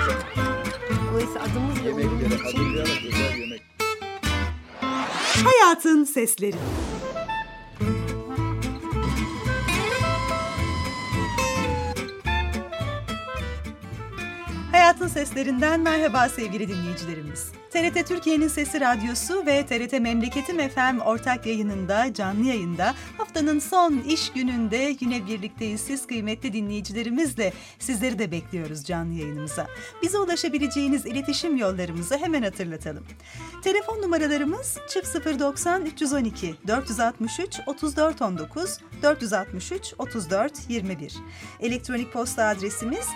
Dolayısıyla adımız ve Yemeklere hazırlayarak özel yemek. Hayatın Sesleri. Hayatın Seslerinden merhaba sevgili dinleyicilerimiz. TRT Türkiye'nin Sesi Radyosu ve TRT Memleketim FM ortak yayınında, canlı yayında haftanın son iş gününde yine birlikteyiz. Siz kıymetli dinleyicilerimizle sizleri de bekliyoruz canlı yayınımıza. Bize ulaşabileceğiniz iletişim yollarımızı hemen hatırlatalım. Telefon numaralarımız 090 312 463 34 19 463 34 21. Elektronik posta adresimiz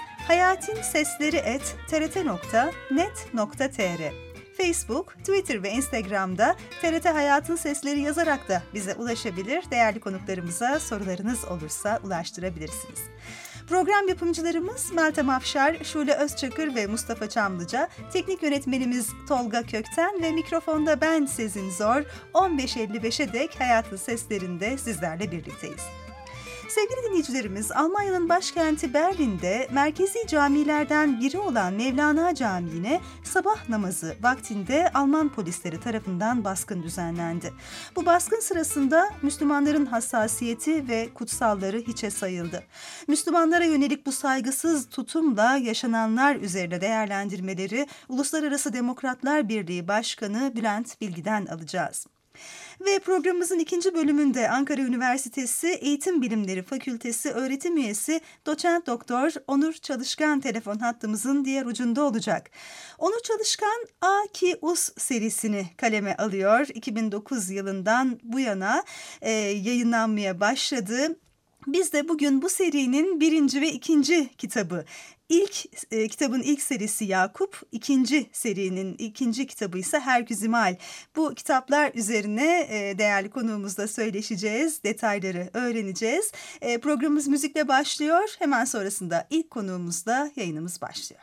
hayatinsesleri@trt.net.tr. Facebook, Twitter ve Instagram'da TRT Hayatın Sesleri yazarak da bize ulaşabilir. Değerli konuklarımıza sorularınız olursa ulaştırabilirsiniz. Program yapımcılarımız Meltem Afşar, Şule Özçakır ve Mustafa Çamlıca, teknik yönetmenimiz Tolga Kökten ve mikrofonda ben Sezin Zor. 15.55'e dek Hayatın Seslerinde sizlerle birlikteyiz. Sevgili dinleyicilerimiz, Almanya'nın başkenti Berlin'de merkezi camilerden biri olan Mevlana Camii'ne sabah namazı vaktinde Alman polisleri tarafından baskın düzenlendi. Bu baskın sırasında Müslümanların hassasiyeti ve kutsalları hiçe sayıldı. Müslümanlara yönelik bu saygısız tutumla yaşananlar üzerine değerlendirmeleri Uluslararası Demokratlar Birliği Başkanı Bülent Bilgi'den alacağız. Ve programımızın ikinci bölümünde Ankara Üniversitesi Eğitim Bilimleri Fakültesi öğretim üyesi Doçent Doktor Onur Çalışkan telefon hattımızın diğer ucunda olacak. Onur Çalışkan A.K. Us serisini kaleme alıyor. 2009 yılından bu yana yayınlanmaya başladı. Biz de bugün bu serinin birinci ve ikinci kitabı, kitabın ilk serisi Yakup, ikinci serinin ikinci kitabı ise Herküzimal. Bu kitaplar üzerine değerli konuğumuzla söyleşeceğiz, detayları öğreneceğiz. Programımız müzikle başlıyor. Hemen sonrasında ilk konuğumuzla yayınımız başlıyor.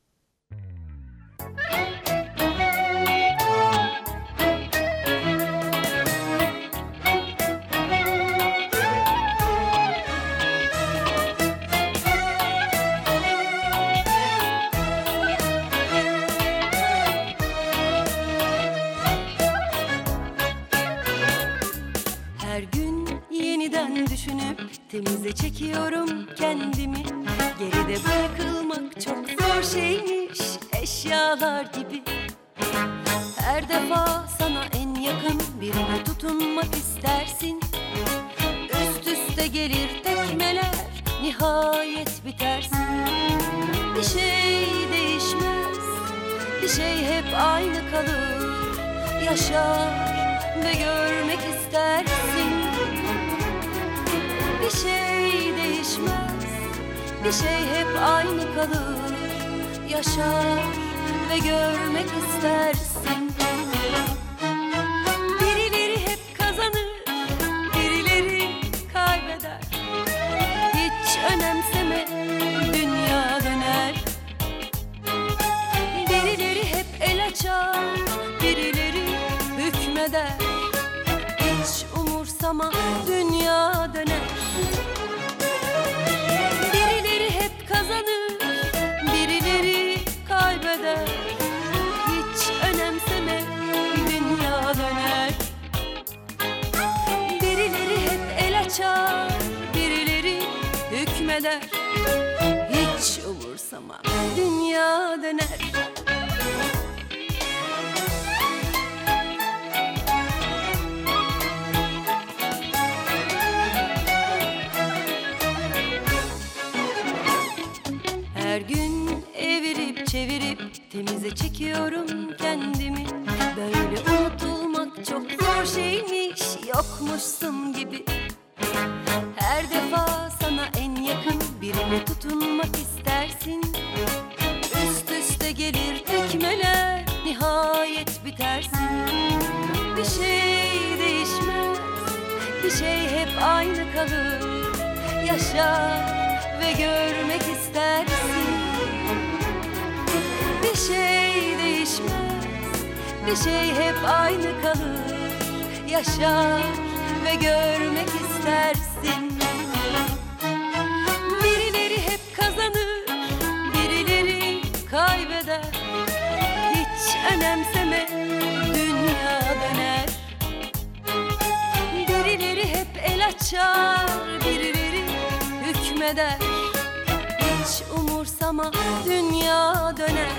Düşünüp temize çekiyorum kendimi. Geride bırakılmak çok zor şeymiş, eşyalar gibi. Her defa sana en yakın birine tutunmak istersin. Üst üste gelir tekmeler, nihayet bitersin. Bir şey değişmez, bir şey hep aynı kalır. Yaşar ve görmek istersin. Bir şey değişmez, bir şey hep aynı kalır. Yaşar ve görmek istersin. Birileri hep kazanır, birileri kaybeder. Hiç önemseme, dünya döner. Birileri hep el açar, birileri hükmeder. Hiç umursama, dünya döner. Birileri hep kazanır, birileri kaybeder. Hiç önemseme, dünya döner. Birileri hep el açar, birileri hükmeder. Hiç umursama, dünya döner. Her gün evirip çevirip temize çekiyorum kendimi. Böyle unutulmak çok zor şeymiş, yokmuşsun gibi. Her defa sana en yakın birine tutunmak istersin. Üst üste gelir tekmeler, nihayet bitersin. Bir şey değişmez, bir şey hep aynı kalır. Yaşar ve görmek istersin. Bir şey değişmez, bir şey hep aynı kalır. Yaşar ve görmek istersin. Birileri hep kazanır, birileri kaybeder. Hiç önemseme, dünya döner. Birileri hep el açar, birileri hükmeder. Hiç umursama, dünya döner.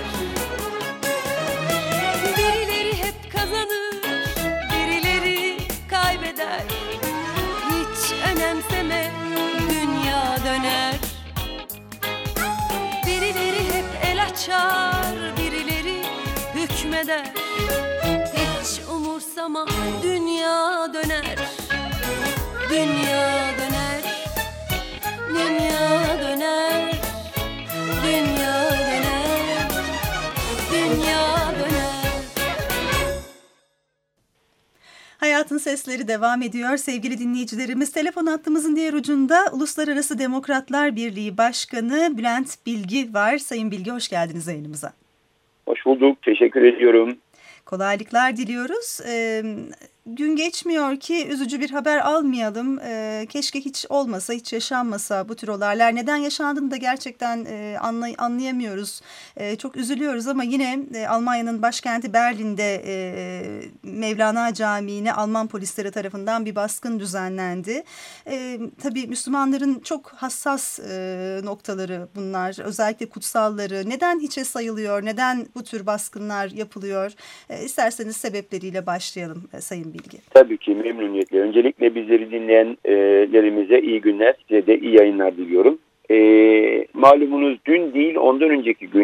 Birileri hep kazanır, birileri kaybeder. Hiç önemseme, dünya döner. Birileri hep el açar, birileri hükmeder. Hiç umursama, dünya döner. Dünya döner, dünya döner, dünya döner, dünya döner. Hayatın Sesleri devam ediyor sevgili dinleyicilerimiz. Telefon hattımızın diğer ucunda Uluslararası Demokratlar Birliği Başkanı Bülent Bilgi var. Sayın Bilgi, hoş geldiniz yayınımıza. Hoş bulduk, teşekkür ediyorum. Kolaylıklar diliyoruz. Gün geçmiyor ki üzücü bir haber almayalım. Keşke hiç olmasa, hiç yaşanmasa bu tür olaylar. Neden yaşandığını da gerçekten anlayamıyoruz. Çok üzülüyoruz ama yine Almanya'nın başkenti Berlin'de Mevlana Camii'ne Alman polisleri tarafından bir baskın düzenlendi. Tabii Müslümanların çok hassas noktaları bunlar. Özellikle kutsalları. Neden hiçe sayılıyor? Neden bu tür baskınlar yapılıyor? İsterseniz sebepleriyle başlayalım Sayın Bilgi. Tabii ki memnuniyetle. Öncelikle bizleri dinleyenlerimize iyi günler, size de iyi yayınlar diliyorum. Malumunuz dün değil ondan önceki gün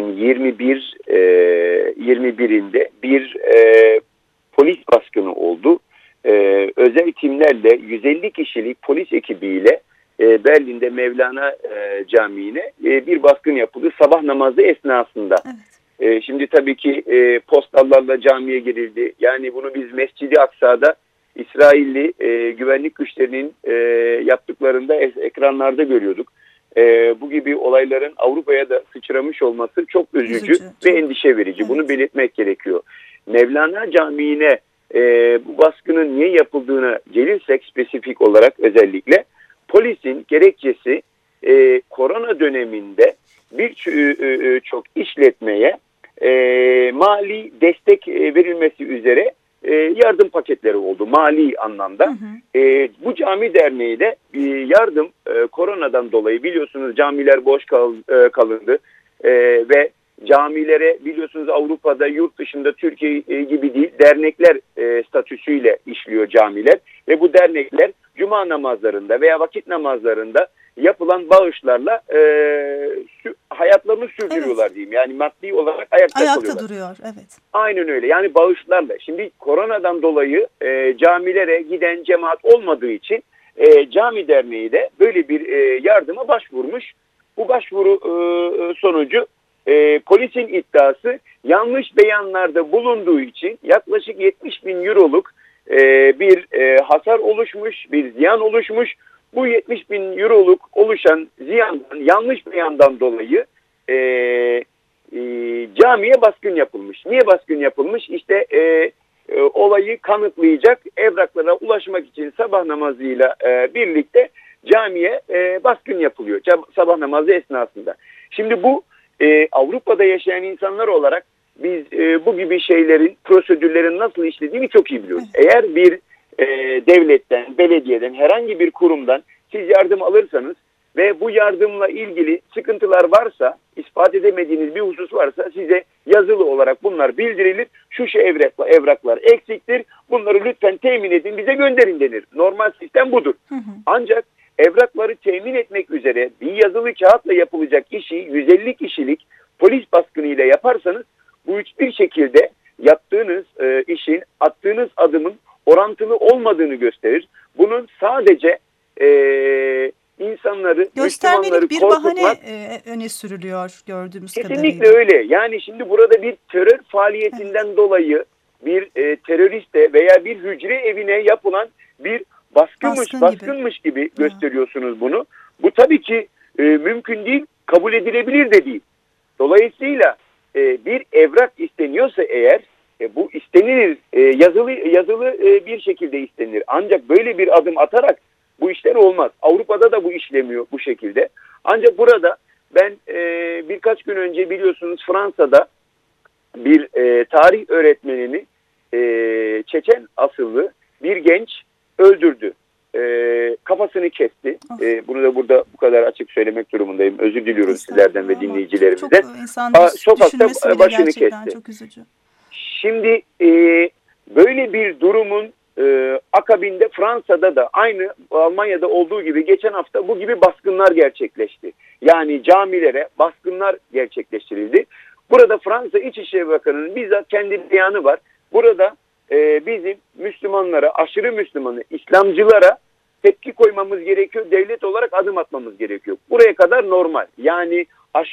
21'inde bir polis baskını oldu. Özel timlerle 150 kişilik polis ekibiyle Berlin'de Mevlana Camii'ne bir baskın yapıldı sabah namazı esnasında. Evet. Şimdi tabii ki postallarla camiye girildi. Yani bunu biz Mescid-i Aksa'da İsrailli güvenlik güçlerinin yaptıklarında ekranlarda görüyorduk. Bu gibi olayların Avrupa'ya da sıçramış olması çok üzücü ve endişe verici. Evet. Bunu belirtmek gerekiyor. Mevlana Camii'ne bu baskının niye yapıldığına gelirsek spesifik olarak özellikle polisin gerekçesi korona döneminde birçok işletmeye mali destek verilmesi üzere yardım paketleri oldu mali anlamda. Hı hı. Bu cami derneği de yardım koronadan dolayı biliyorsunuz camiler boş kalındı ve camilere biliyorsunuz Avrupa'da yurt dışında Türkiye gibi değil dernekler statüsüyle işliyor camiler ve bu dernekler cuma namazlarında veya vakit namazlarında yapılan bağışlarla hayatlarını sürdürüyorlar, evet, diyeyim. Yani maddi olarak ayakta kalıyorlar. Duruyor, evet. Aynen öyle. Yani bağışlarla. Şimdi koronadan dolayı camilere giden cemaat olmadığı için cami derneği de böyle bir yardıma başvurmuş. Bu başvuru sonucu polisin iddiası yanlış beyanlarda bulunduğu için yaklaşık 70 bin euroluk bir hasar oluşmuş, bir ziyan oluşmuş. Bu 70 bin euroluk oluşan ziyandan, yanlış beyandan dolayı camiye baskın yapılmış. Niye baskın yapılmış? İşte olayı kanıtlayacak evraklara ulaşmak için sabah namazıyla birlikte camiye baskın yapılıyor. Sabah namazı esnasında. Şimdi bu Avrupa'da yaşayan insanlar olarak biz bu gibi şeylerin, prosedürlerin nasıl işlediğini çok iyi biliyoruz. Evet. Eğer bir devletten, belediyeden, herhangi bir kurumdan siz yardım alırsanız ve bu yardımla ilgili sıkıntılar varsa, ispat edemediğiniz bir husus varsa size yazılı olarak bunlar bildirilir. Şu evraklar eksiktir, bunları lütfen temin edin, bize gönderin denir. Normal sistem budur. Hı hı. Ancak evrakları temin etmek üzere bir yazılı kağıtla yapılacak işi 150 kişilik polis baskınıyla yaparsanız bu hiçbir şekilde yaptığınız işin, attığınız adımın orantılı olmadığını gösterir. Bunun sadece insanları, göstermelik bir bahane öne sürülüyor gördüğümüz kadarıyla. Kesinlikle öyle. Yani şimdi burada bir terör faaliyetinden, evet, dolayı bir teröriste veya bir hücre evine yapılan bir baskınmış gibi gösteriyorsunuz bunu. Bu tabii ki mümkün değil, kabul edilebilir de değil. Dolayısıyla bir evrak isteniyorsa eğer bu istenilir, yazılı bir şekilde istenilir. Ancak böyle bir adım atarak bu işler olmaz. Avrupa'da da bu işlemiyor bu şekilde. Ancak burada ben bir birkaç gün önce biliyorsunuz Fransa'da bir tarih öğretmenini Çeçen asıllı bir genç öldürdü. Kafasını kesti. Bunu da burada bu kadar açık söylemek durumundayım. Özür diliyorum sizlerden ve dinleyicilerimizden. Sokakta başını kesti. Çok üzücü. Şimdi böyle bir durumun akabinde Fransa'da da aynı Almanya'da olduğu gibi geçen hafta bu gibi baskınlar gerçekleşti. Yani camilere baskınlar gerçekleştirildi. Burada Fransa İçişleri Bakanı'nın bizzat kendi beyanı var. Burada bizim Müslümanlara, aşırı Müslümanı, İslamcılara tepki koymamız gerekiyor. Devlet olarak adım atmamız gerekiyor. Buraya kadar normal. Yani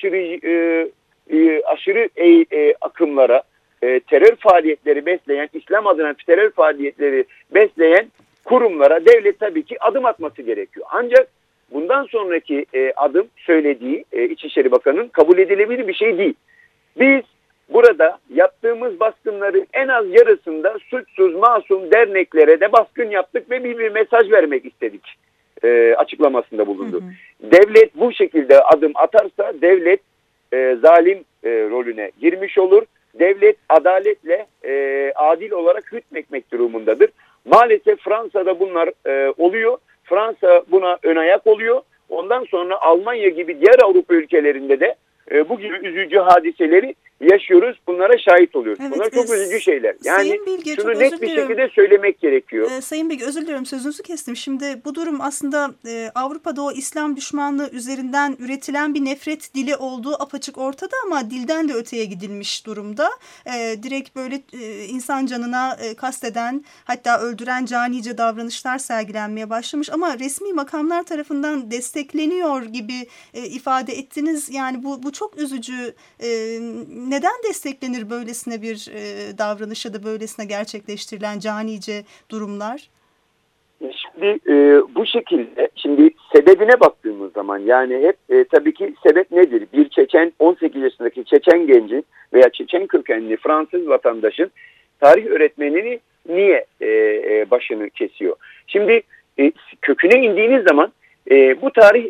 aşırı akımlara, terör faaliyetleri besleyen, İslam adına terör faaliyetleri besleyen kurumlara devlet tabii ki adım atması gerekiyor. Ancak bundan sonraki adım söylediği İçişleri Bakanı'nın kabul edilebilir bir şey değil. Biz burada yaptığımız baskınların en az yarısında suçsuz masum derneklere de baskın yaptık ve bir mesaj vermek istedik açıklamasında bulundu. Devlet bu şekilde adım atarsa devlet zalim rolüne girmiş olur. Devlet adaletle adil olarak hükmetmek durumundadır. Maalesef Fransa'da bunlar oluyor. Fransa buna ön ayak oluyor. Ondan sonra Almanya gibi diğer Avrupa ülkelerinde de bu gibi üzücü hadiseleri yaşıyoruz. Bunlara şahit oluyoruz. Evet, bunlar çok üzücü şeyler. Yani Bilge, şunu net bir şekilde söylemek gerekiyor. Sayın Bilge, özür diliyorum, sözünüzü kestim. Şimdi bu durum aslında Avrupa'da o İslam düşmanlığı üzerinden üretilen bir nefret dili olduğu apaçık ortada ama dilden de öteye gidilmiş durumda. Direkt böyle insan canına kasteden, hatta öldüren canice davranışlar sergilenmeye başlamış ama resmi makamlar tarafından destekleniyor gibi ifade ettiniz. Yani bu çok üzücü. Neden desteklenir böylesine bir davranış ya da böylesine gerçekleştirilen canice durumlar? Şimdi bu şekilde, şimdi sebebine baktığımız zaman yani hep tabii ki sebep nedir? Bir Çeçen, 18 yaşındaki Çeçen gencin veya Çeçen kökenli Fransız vatandaşın tarih öğretmenini niye başını kesiyor? Şimdi köküne indiğiniz zaman bu tarih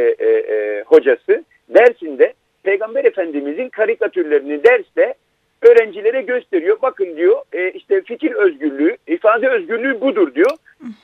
hocası dersinde Peygamber Efendimizin karikatürlerini derste öğrencilere gösteriyor. Bakın diyor işte fikir özgürlüğü, ifade özgürlüğü budur diyor.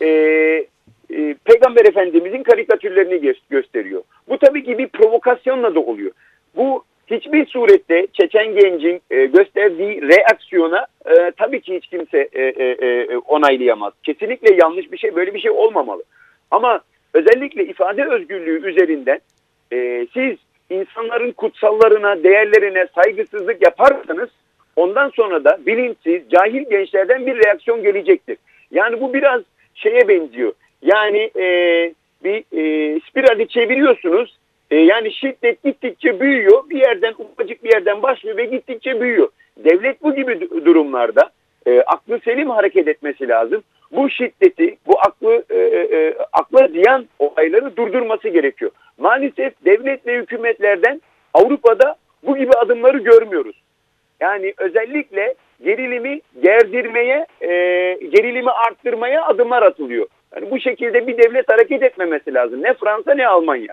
Peygamber Efendimizin karikatürlerini gösteriyor. Bu tabii ki bir provokasyonla da oluyor. Bu hiçbir surette Çeçen gencin gösterdiği reaksiyona tabii ki hiç kimse onaylayamaz. Kesinlikle yanlış bir şey, böyle bir şey olmamalı. Ama özellikle ifade özgürlüğü üzerinden siz insanların kutsallarına, değerlerine saygısızlık yaparsanız ondan sonra da bilinçsiz, cahil gençlerden bir reaksiyon gelecektir. Yani bu biraz şeye benziyor. Yani bir spirali çeviriyorsunuz. Yani şiddet gittikçe büyüyor. Bir yerden, ufacık bir yerden başlıyor ve gittikçe büyüyor. Devlet bu gibi durumlarda aklı selim hareket etmesi lazım. Bu şiddeti, bu akla ziyan olayları durdurması gerekiyor. Maalesef devlet ve hükümetlerden Avrupa'da bu gibi adımları görmüyoruz. Yani özellikle gerilimi gerdirmeye, gerilimi arttırmaya adımlar atılıyor. Yani bu şekilde bir devlet hareket etmemesi lazım. Ne Fransa ne Almanya.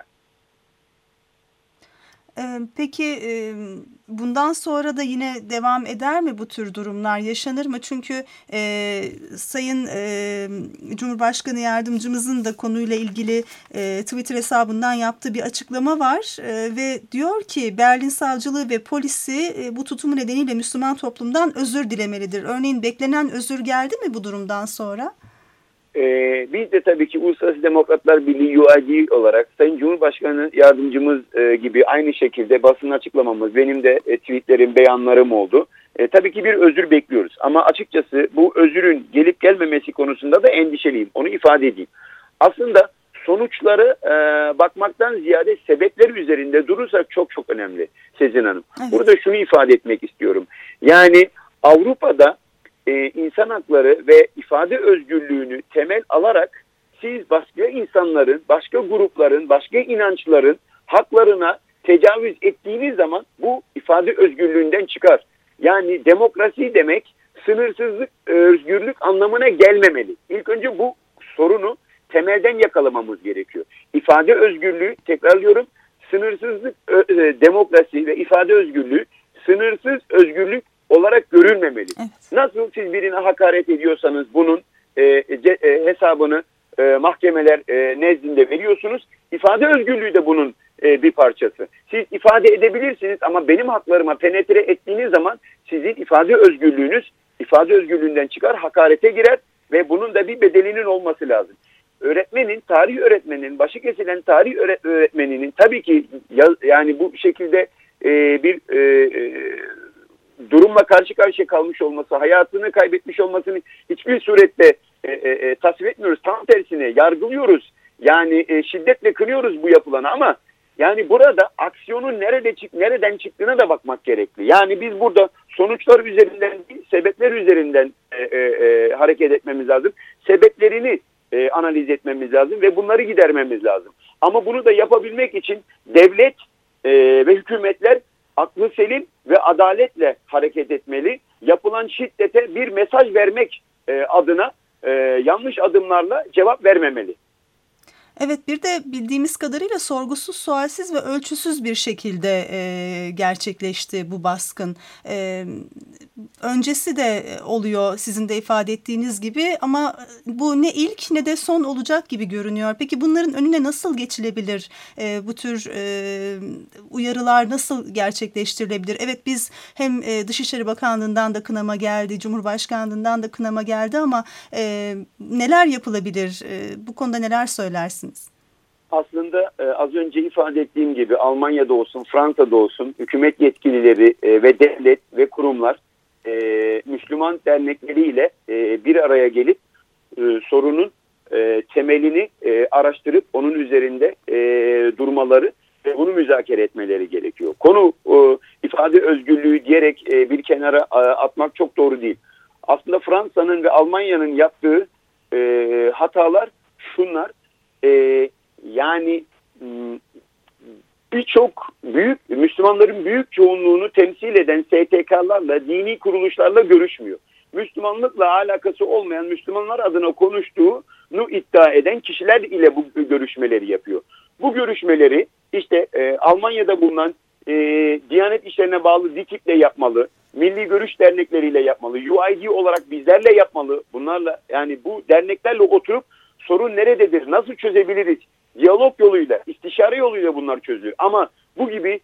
Peki bundan sonra da yine devam eder mi bu tür durumlar, yaşanır mı? Çünkü Sayın Cumhurbaşkanı Yardımcımızın da konuyla ilgili Twitter hesabından yaptığı bir açıklama var ve diyor ki Berlin Savcılığı ve polisi bu tutumu nedeniyle Müslüman toplumdan özür dilemelidir. Örneğin beklenen özür geldi mi bu durumdan sonra? Biz de tabii ki Uluslararası Demokratlar Birliği UID olarak Sayın Cumhurbaşkanı Yardımcımız gibi aynı şekilde basın açıklamamız, benim de tweetlerim, beyanlarım oldu. Tabii ki bir özür bekliyoruz ama açıkçası bu özürün gelip gelmemesi konusunda da endişeliyim. Onu ifade edeyim. Aslında sonuçları bakmaktan ziyade sebepler üzerinde durursak çok çok önemli Sezin Hanım. Evet. Burada şunu ifade etmek istiyorum. Yani Avrupa'da insan hakları ve ifade özgürlüğünü temel alarak siz başka insanların, başka grupların, başka inançların haklarına tecavüz ettiğiniz zaman bu ifade özgürlüğünden çıkar. Yani demokrasi demek sınırsızlık, özgürlük anlamına gelmemeli. İlk önce bu sorunu temelden yakalamamız gerekiyor. İfade özgürlüğü, tekrarlıyorum, sınırsızlık, demokrasi ve ifade özgürlüğü sınırsız özgürlük olarak görülmemeli. Evet. Nasıl siz birine hakaret ediyorsanız bunun hesabını mahkemeler nezdinde veriyorsunuz. İfade özgürlüğü de bunun bir parçası. Siz ifade edebilirsiniz ama benim haklarıma penetre ettiğiniz zaman sizin ifade özgürlüğünüz ifade özgürlüğünden çıkar, hakarete girer ve bunun da bir bedelinin olması lazım. Tarih öğretmeninin, başı kesilen tarih öğretmeninin tabii ki yani bu şekilde bir durumla karşı karşıya kalmış olması, hayatını kaybetmiş olmasını hiçbir surette tasvip etmiyoruz. Tam tersine yargılıyoruz. Yani şiddetle kınıyoruz bu yapılanı ama yani burada aksiyonun nereden çıktığına da bakmak gerekli. Yani biz burada sonuçlar üzerinden değil, sebepler üzerinden hareket etmemiz lazım. Sebeplerini analiz etmemiz lazım ve bunları gidermemiz lazım. Ama bunu da yapabilmek için devlet ve hükümetler aklı selim ve adaletle hareket etmeli. Yapılan şiddete bir mesaj vermek adına yanlış adımlarla cevap vermemeli. Evet, bir de bildiğimiz kadarıyla sorgusuz, sualsiz ve ölçüsüz bir şekilde gerçekleşti bu baskın. Öncesi de oluyor sizin de ifade ettiğiniz gibi ama bu ne ilk ne de son olacak gibi görünüyor. Peki bunların önüne nasıl geçilebilir? Bu tür uyarılar nasıl gerçekleştirilebilir? Evet, biz hem Dışişleri Bakanlığı'ndan da kınama geldi, Cumhurbaşkanlığı'ndan da kınama geldi ama neler yapılabilir? Bu konuda neler söylersiniz? Aslında az önce ifade ettiğim gibi Almanya'da olsun, Fransa'da olsun hükümet yetkilileri ve devlet ve kurumlar Müslüman dernekleriyle bir araya gelip sorunun temelini araştırıp onun üzerinde durmaları ve bunu müzakere etmeleri gerekiyor. Konu ifade özgürlüğü diyerek bir kenara atmak çok doğru değil. Aslında Fransa'nın ve Almanya'nın yaptığı hatalar şunlar. Yani birçok Müslümanların büyük çoğunluğunu temsil eden STK'larla, dini kuruluşlarla görüşmüyor. Müslümanlıkla alakası olmayan, Müslümanlar adına konuştuğunu iddia eden kişiler ile bu görüşmeleri yapıyor. Bu görüşmeleri işte Almanya'da bulunan Diyanet İşleri'ne bağlı DİTİB'le yapmalı, Milli Görüş Dernekleriyle yapmalı, UID olarak bizlerle yapmalı. Bunlarla, yani bu derneklerle oturup sorun nerededir, nasıl çözebiliriz? Diyalog yoluyla, istişare yoluyla bunlar çözülür. Ama bu gibi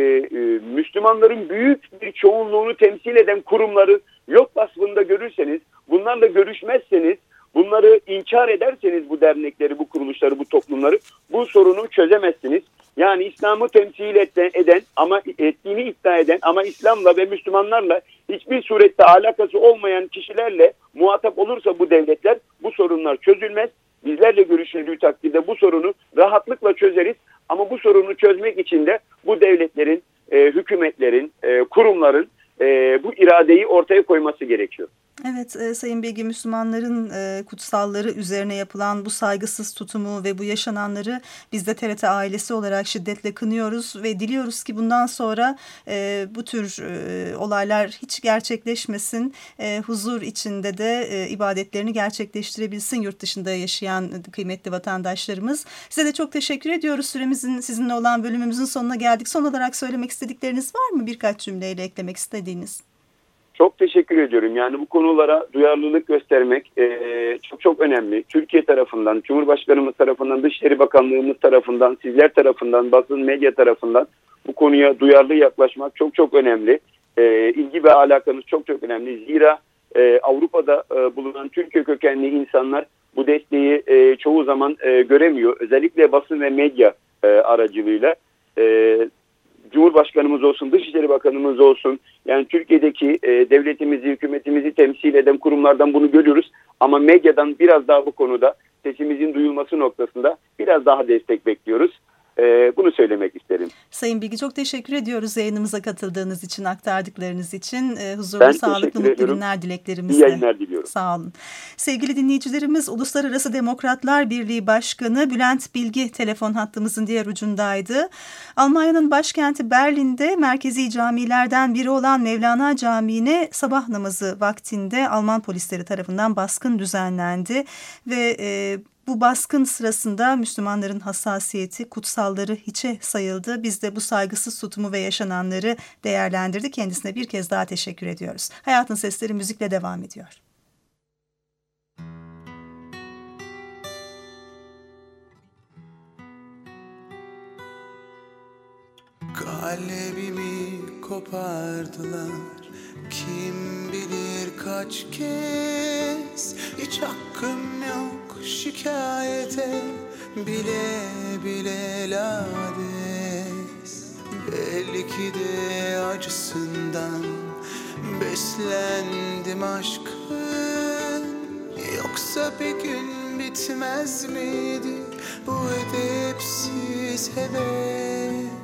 Müslümanların büyük bir çoğunluğunu temsil eden kurumları yok vasfında görürseniz, bunlarla görüşmezseniz, bunları inkar ederseniz bu dernekleri, bu kuruluşları, bu toplumları bu sorunu çözemezsiniz. Yani İslam'ı temsil eden ama ettiğini iddia eden ama İslam'la ve Müslümanlarla hiçbir surette alakası olmayan kişilerle muhatap olursa bu devletler, bu sorunlar çözülmez. Bizlerle görüşüldüğü takdirde bu sorunu rahatlıkla çözeriz. Ama bu sorunu çözmek için de bu devletlerin, hükümetlerin, kurumların bu iradeyi ortaya koyması gerekiyor. Evet, Sayın Bilgi, Müslümanların kutsalları üzerine yapılan bu saygısız tutumu ve bu yaşananları biz de TRT ailesi olarak şiddetle kınıyoruz ve diliyoruz ki bundan sonra bu tür olaylar hiç gerçekleşmesin, huzur içinde de ibadetlerini gerçekleştirebilsin yurt dışında yaşayan kıymetli vatandaşlarımız. Size de çok teşekkür ediyoruz. Süremizin sizinle olan bölümümüzün sonuna geldik. Son olarak söylemek istedikleriniz var mı? Birkaç cümleyle eklemek istediğiniz. Çok teşekkür ediyorum. Yani bu konulara duyarlılık göstermek çok önemli. Türkiye tarafından, Cumhurbaşkanımız tarafından, Dışişleri Bakanlığımız tarafından, sizler tarafından, basın medya tarafından bu konuya duyarlı yaklaşmak çok önemli. İlgi ve alakanız çok önemli. Zira Avrupa'da bulunan Türkiye kökenli insanlar bu desteği çoğu zaman göremiyor. Özellikle basın ve medya aracılığıyla. Cumhurbaşkanımız olsun, Dışişleri Bakanımız olsun, yani Türkiye'deki devletimizi, hükümetimizi temsil eden kurumlardan bunu görüyoruz. Ama medyadan biraz daha bu konuda sesimizin duyulması noktasında biraz daha destek bekliyoruz. Bunu söylemek isterim. Sayın Bilgi, çok teşekkür ediyoruz yayınımıza katıldığınız için, aktardıklarınız için. Huzurlu, sağlıklı, mutlu günler dileklerimizle. İyi yayınlar diliyorum. Sağ olun. Sevgili dinleyicilerimiz, Uluslararası Demokratlar Birliği Başkanı Bülent Bilgi telefon hattımızın diğer ucundaydı. Almanya'nın başkenti Berlin'de merkezi camilerden biri olan Mevlana Camii'ne sabah namazı vaktinde Alman polisleri tarafından baskın düzenlendi ve Bu baskın sırasında Müslümanların hassasiyeti, kutsalları hiçe sayıldı. Biz de bu saygısız tutumu ve yaşananları değerlendirdik. Kendisine bir kez daha teşekkür ediyoruz. Hayatın Sesleri müzikle devam ediyor. Kalbimi kopardılar, kim bilir kaç kez. Hiç hakkım yok şikayete, bile bile lades. Belki de acısından beslendim aşkın. Yoksa bir gün bitmez miydi bu edepsiz heves?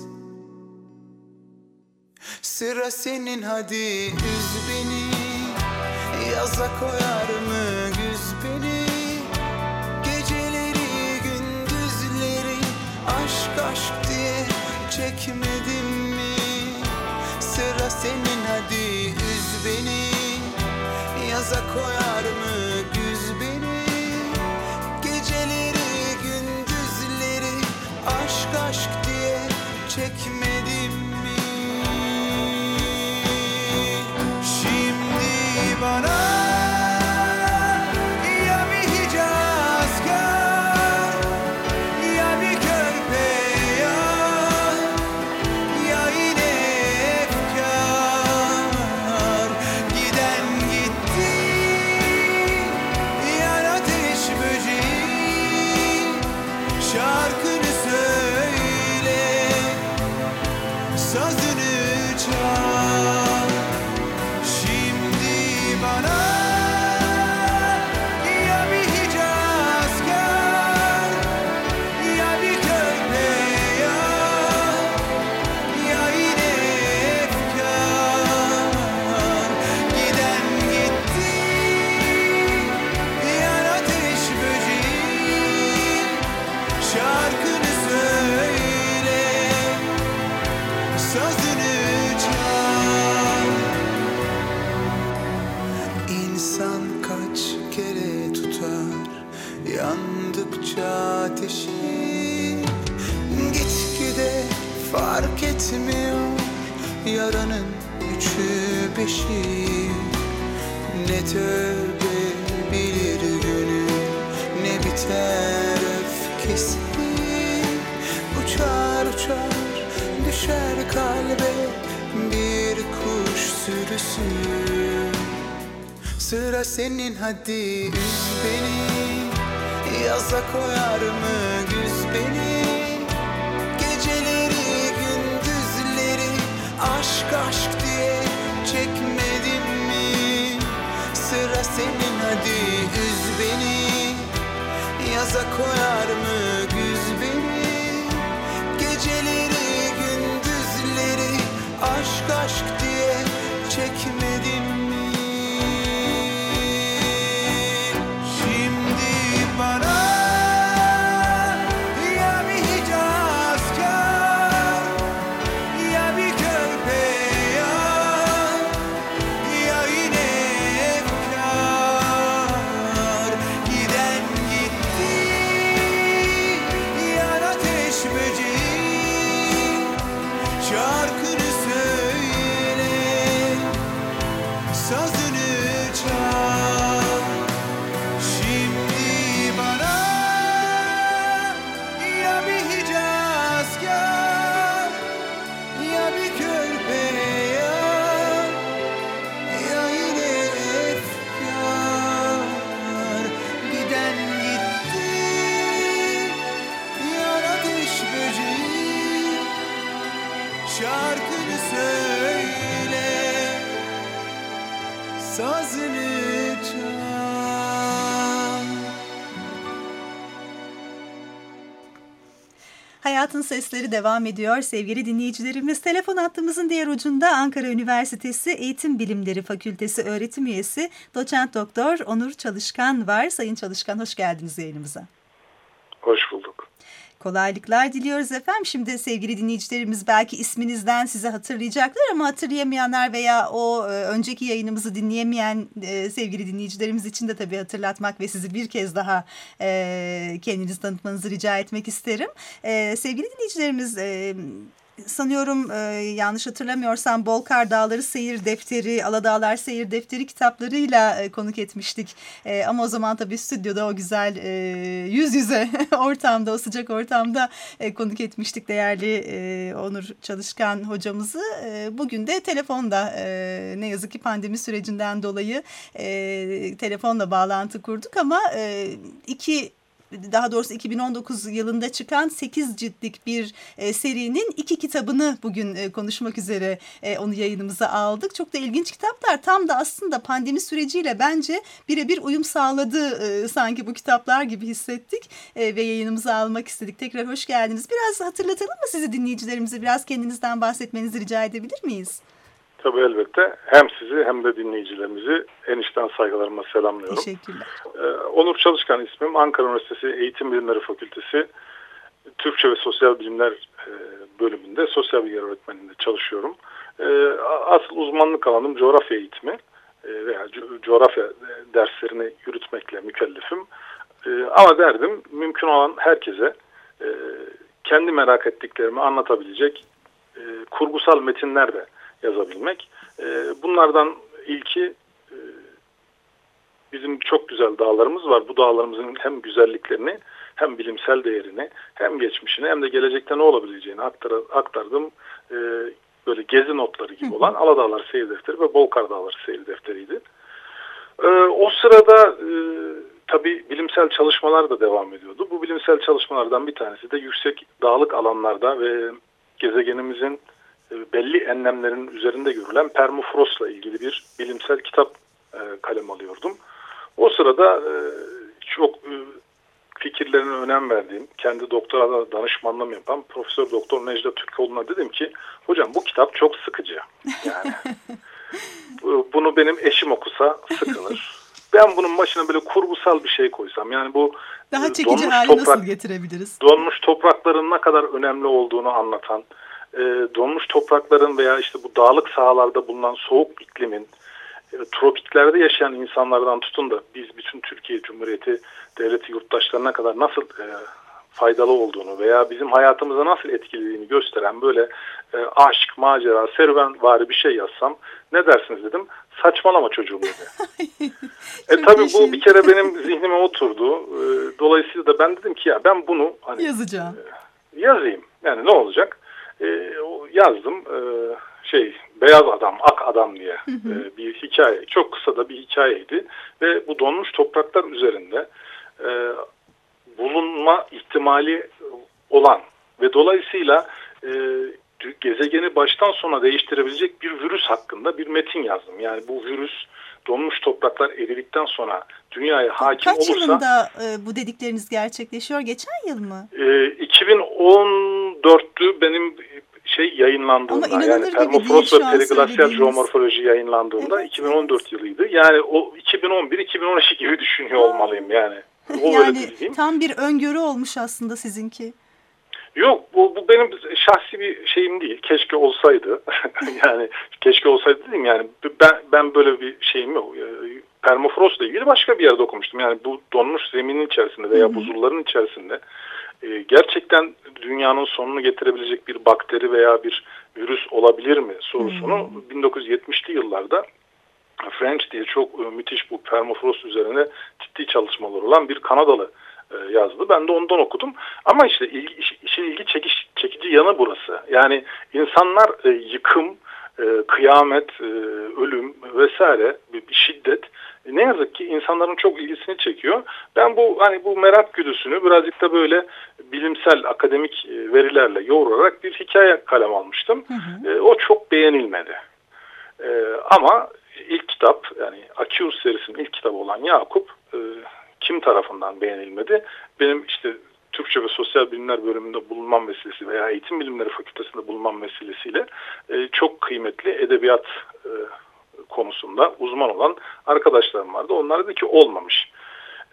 Sıra senin, hadi üz beni. Yaza koyar mı güz beni? Geceleri gündüzleri aşk aşk diye çekmedim mi? Sıra senin, hadi üz beni. Yaza koyar mı güz beni? Geceleri gündüzleri aşk aşk diye çekmedim mi? Bana ya bir Hicazkar, ya bir Körpe, ya yine efkar. Giden gitti, yan ateş böceği. Şarkını söyle, sazını çal. Ateşi gitgide fark etmiyor yaranın üçü beşi. Ne tövbe bilir günü, ne biter öfkesi. Uçar uçar düşer kalbe bir kuş sürüsü. Sıra senin, hadi üz beni. Yaza koyar mı güz beni? Geceleri gündüzleri aşk aşk diye çekmedim mi? Sıra senin, hadi üz beni. Yaza koyar mı güz beni? Geceleri gündüzleri aşk aşk diye çekmedim mi? Bana ya bir Hicazkar, ya bir Körpe, ya yine efkar. Giden gitti, yan ateş böceği. Şarkını söyle, sazını çal. Şarkını söyle, sazını çal. Hayatın Sesleri devam ediyor sevgili dinleyicilerimiz. Telefon hattımızın diğer ucunda Ankara Üniversitesi Eğitim Bilimleri Fakültesi öğretim üyesi Doçent Doktor Onur Çalışkan var. Sayın Çalışkan, hoş geldiniz yayınımıza. Hoş bulduk. Kolaylıklar diliyoruz efendim. Şimdi sevgili dinleyicilerimiz belki isminizden sizi hatırlayacaklar ama hatırlayamayanlar veya o önceki yayınımızı dinleyemeyen sevgili dinleyicilerimiz için de tabii hatırlatmak ve sizi bir kez daha kendinizi tanıtmanızı rica etmek isterim. Sevgili dinleyicilerimiz, sanıyorum yanlış hatırlamıyorsam Bolkar Dağları Seyir Defteri, Aladağlar Seyir Defteri kitaplarıyla konuk etmiştik. Ama o zaman tabii stüdyoda o güzel yüz yüze ortamda, o sıcak ortamda konuk etmiştik değerli Onur Çalışkan hocamızı. Bugün de telefonda ne yazık ki pandemi sürecinden dolayı telefonla bağlantı kurduk ama daha doğrusu 2019 yılında çıkan 8 ciltlik bir serinin 2 kitabını bugün konuşmak üzere onu yayınımıza aldık. Çok da ilginç kitaplar. Tam da aslında pandemi süreciyle bence birebir uyum sağladı sanki bu kitaplar gibi hissettik ve yayınımıza almak istedik. Tekrar hoş geldiniz. Biraz hatırlatalım mı sizi dinleyicilerimize? Biraz kendinizden bahsetmenizi rica edebilir miyiz? Tabii elbette. Hem sizi hem de dinleyicilerimizi en içten saygılarımla selamlıyorum. Teşekkürler. Onur Çalışkan ismim. Ankara Üniversitesi Eğitim Bilimleri Fakültesi Türkçe ve Sosyal Bilimler bölümünde sosyal bilgiler öğretmenliğinde çalışıyorum. Asıl uzmanlık alanım coğrafya eğitimi veya coğrafya derslerini yürütmekle mükellefim. Ama derdim mümkün olan herkese kendi merak ettiklerimi anlatabilecek kurgusal metinler de yazabilmek. Bunlardan ilki bizim çok güzel dağlarımız var. Bu dağlarımızın hem güzelliklerini hem bilimsel değerini hem geçmişini hem de gelecekte ne olabileceğini aktardığım böyle gezi notları gibi olan Aladağlar Seyir Defteri ve Bolkar Dağları Seyir Defteri'ydi. O sırada tabii bilimsel çalışmalar da devam ediyordu. Bu bilimsel çalışmalardan bir tanesi de yüksek dağlık alanlarda ve gezegenimizin belli enlemlerin üzerinde görülen permafrostla ilgili bir bilimsel kitap kalem alıyordum. O sırada çok fikirlerine önem verdiğim, kendi doktorada danışmanlığım yapan Profesör Doktor Necdet Türkoğlu'na dedim ki, hocam bu kitap çok sıkıcı. Yani bunu benim eşim okusa sıkılır. Ben bunun başına böyle kurgusal bir şey koysam, yani bu daha çekici hale nasıl getirebiliriz? Donmuş toprakların ne kadar önemli olduğunu anlatan, donmuş toprakların veya işte bu dağlık sahalarda bulunan soğuk iklimin, tropiklerde yaşayan insanlardan tutun da biz bütün Türkiye Cumhuriyeti devleti yurttaşlarına kadar nasıl faydalı olduğunu veya bizim hayatımıza nasıl etkilediğini gösteren böyle aşk, macera, serüvenvari bir şey yazsam ne dersiniz dedim. Saçmalama çocuğum dedi. Tabii bu bir kere benim zihnime oturdu. Dolayısıyla da ben dedim ki ya ben bunu hani yazacağım. Yazayım. Yani ne olacak? Yazdım. Beyaz Adam, Ak Adam diye bir hikaye. Çok kısa da bir hikayeydi. Ve bu donmuş topraklar üzerinde bulunma ihtimali olan ve dolayısıyla gezegeni baştan sona değiştirebilecek bir virüs hakkında bir metin yazdım. Yani bu virüs donmuş topraklar eridikten sonra dünyaya hakim olursa... Kaç yılında bu dedikleriniz gerçekleşiyor? Geçen yıl mı? 2014'tü benim yayınlandığında, yani permafrost ve periglasyal jeomorfoloji yayınlandığında evet. 2014 yılıydı. Yani o 2011-2012 gibi düşünüyor olmalıyım yani. Yani tam bir öngörü olmuş aslında sizinki. Yok bu benim şahsi bir şeyim değil. Keşke olsaydı. Yani keşke olsaydı dedim yani ben böyle bir şeyim yok. Permafrostla ilgili başka bir yerde okumuştum. Yani bu donmuş zeminin içerisinde veya buzulların içerisinde gerçekten dünyanın sonunu getirebilecek bir bakteri veya bir virüs olabilir mi sorusunu 1970'li yıllarda French diye çok müthiş bu permafrost üzerine ciddi çalışmalar olan bir Kanadalı yazdı. Ben de ondan okudum. Ama işte işin ilgi çekici yanı burası. Yani insanlar yıkım, kıyamet, ölüm vesaire bir şiddet ne yazık ki insanların çok ilgisini çekiyor. Ben bu merak güdüsünü birazcık da böyle bilimsel akademik verilerle yoğurarak bir hikaye kalem almıştım. O çok beğenilmedi. Ama ilk kitap, yani Akius serisinin ilk kitabı olan Yakup kim tarafından beğenilmedi? Benim işte Türkçe ve Sosyal Bilimler bölümünde bulunmam vesilesi veya Eğitim Bilimleri Fakültesi'nde bulunmam vesilesiyle çok kıymetli edebiyat konusunda uzman olan arkadaşlarım vardı. Onlar dedi ki olmamış.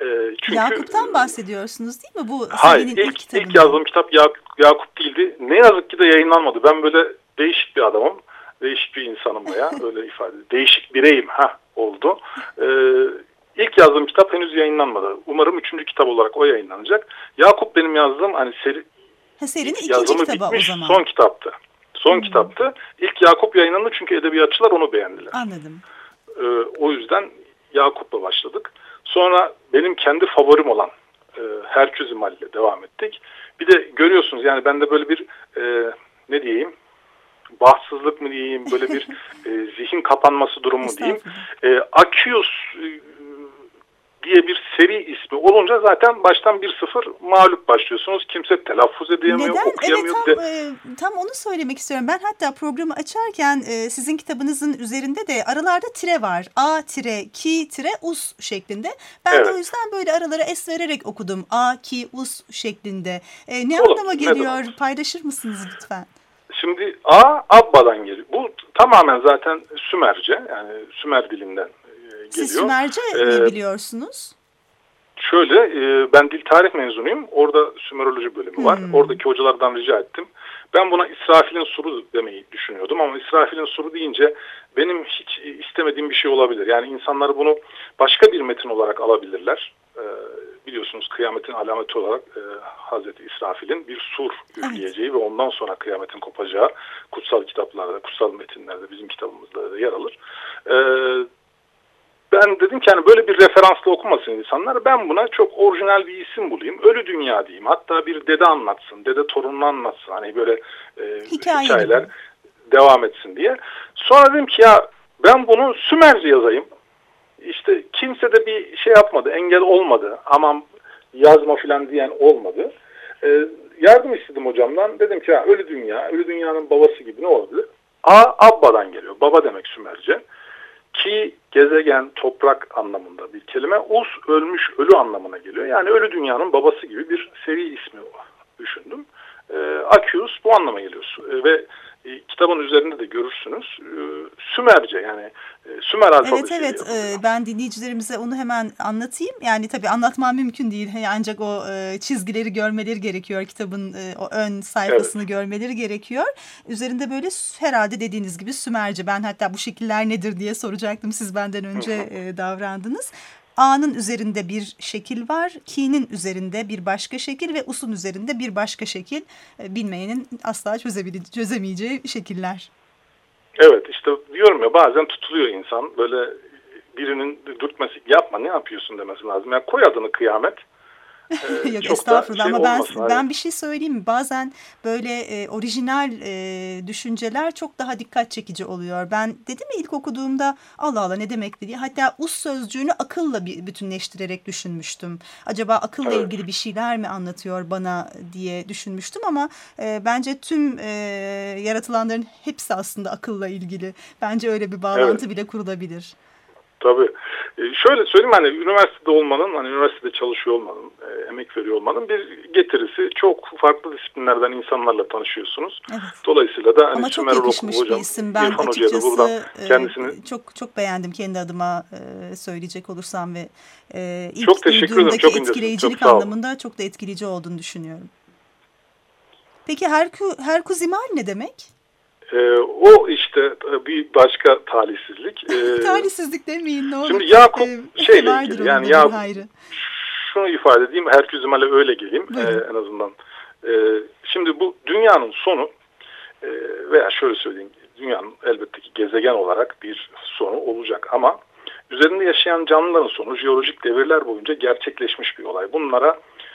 Çünkü Yakup'tan bahsediyorsunuz değil mi? Bu hayır, serinin ilk kitabı. ilk yazdığım kitap Yakup değildi. Ne yazık ki de yayınlanmadı. Ben böyle değişik bir adamım. Değişik bir insanım veya öyle ifade edeyim. Değişik bireyim oldu. İlk yazdığım kitap henüz yayınlanmadı. Umarım 3. kitap olarak o yayınlanacak. Yakup benim yazdığım hani serinin ikinci yazımı kitabı bitmiş o zaman. son kitaptı. Son kitaptı. İlk Yakup yayınlandı çünkü edebiyatçılar onu beğendiler. Anladım. O yüzden Yakup'la başladık. Sonra benim kendi favorim olan Herkül İmal ile devam ettik. Bir de görüyorsunuz yani bende böyle bir ne diyeyim, bahtsızlık mı diyeyim, böyle bir zihin kapanması durumu mu diyeyim. Akiyos diye bir seri ismi olunca zaten baştan 1-0 mağlup başlıyorsunuz. Kimse telaffuz edemiyor, okuyamıyor. Evet, tam onu söylemek istiyorum. Ben hatta programı açarken sizin kitabınızın üzerinde de aralarda tire var. A-ki-us şeklinde. Ben de o yüzden böyle aralara es vererek okudum. A-ki-us şeklinde. Ne anlama geliyor? Paylaşır mısınız lütfen? Şimdi Abba'dan geliyor. Bu tamamen zaten Sümerce, yani Sümer dilinden geliyor. Siz Sümerce mi biliyorsunuz? Şöyle, ben dil tarih mezunuyum. Orada Sümeroloji bölümü var. Oradaki hocalardan rica ettim. Ben buna İsrafil'in suru demeyi düşünüyordum ama İsrafil'in suru deyince benim hiç istemediğim bir şey olabilir. Yani insanlar bunu başka bir metin olarak alabilirler. Biliyorsunuz kıyametin alameti olarak Hazreti İsrafil'in bir sur üfleyeceği ve ondan sonra kıyametin kopacağı kutsal kitaplarda, kutsal metinlerde, bizim kitabımızda da yer alır. Ben dedim ki hani böyle bir referansla okumasın insanlar. Ben buna çok orijinal bir isim bulayım. Ölü Dünya diyeyim. Hatta bir dede anlatsın. Dede torununu anlatsın. Hani böyle hikayeler devam etsin diye. Sonra dedim ki ya ben bunu Sümerce yazayım. İşte kimse de bir şey yapmadı. Engel olmadı. Aman yazma filan diyen olmadı. Yardım istedim hocamdan. Dedim ki ya Ölü Dünya. Ölü Dünya'nın babası gibi ne olabilir? Abba'dan geliyor. Baba demek Sümerce. Ki gezegen, toprak anlamında bir kelime. Us, ölmüş, ölü anlamına geliyor. Yani Ölü Dünya'nın babası gibi bir seri ismi düşündüm. Akiyus bu anlama geliyor. Ve kitabın üzerinde de görürsünüz. Sümerce yani Sümer alfabesi. Evet. Ben dinleyicilerimize onu hemen anlatayım. Yani tabii anlatmam mümkün değil. Ancak o çizgileri görmeleri gerekiyor. Kitabın o ön sayfasını görmeleri gerekiyor. Üzerinde böyle herhalde dediğiniz gibi Sümerce. Ben hatta bu şekiller nedir diye soracaktım. Siz benden önce davrandınız. A'nın üzerinde bir şekil var, Ki'nin üzerinde bir başka şekil ve Us'un üzerinde bir başka şekil. Bilmeyenin asla çözemeyeceği şekiller. Evet, işte diyorum ya, bazen tutuluyor insan. Böyle birinin dürtmesi, yapma ne yapıyorsun demesi lazım. Yani koy adını Kıyamet. Yok estağfurullah ama ben bir şey söyleyeyim mi? Bazen böyle orijinal düşünceler çok daha dikkat çekici oluyor. Ben dedim ya ilk okuduğumda Allah Allah ne demek diye. Hatta us sözcüğünü akılla bütünleştirerek düşünmüştüm. Acaba akılla ilgili bir şeyler mi anlatıyor bana diye düşünmüştüm ama bence tüm yaratılanların hepsi aslında akılla ilgili. Bence öyle bir bağlantı bile kurulabilir. Tabii. Şöyle söyleyeyim, hani üniversitede olmanın, hani üniversitede çalışıyor olmanın, emek veriyor olmanın bir getirisi, çok farklı disiplinlerden insanlarla tanışıyorsunuz. Evet. Dolayısıyla da hani ama çok yakışmış bir isim. Ben açıkçası kendisini çok beğendim kendi adıma söyleyecek olursam ve ilk çok teşekkür ederim. Çok etkileyicilik anlamında çok da etkileyici olduğunu düşünüyorum. Peki Herkuzimal ne demek? O işte bir başka talihsizlik. Talihsizlik demeyin ne olur. Şimdi Yakup şeyle ilgili, yani Yakup, şunu ifade edeyim, Herküzimal'e öyle geleyim en azından. Şimdi bu dünyanın sonu veya şöyle söyleyeyim, dünyanın elbette ki gezegen olarak bir sonu olacak ama üzerinde yaşayan canlıların sonu jeolojik devirler boyunca gerçekleşmiş bir olay. Bunlara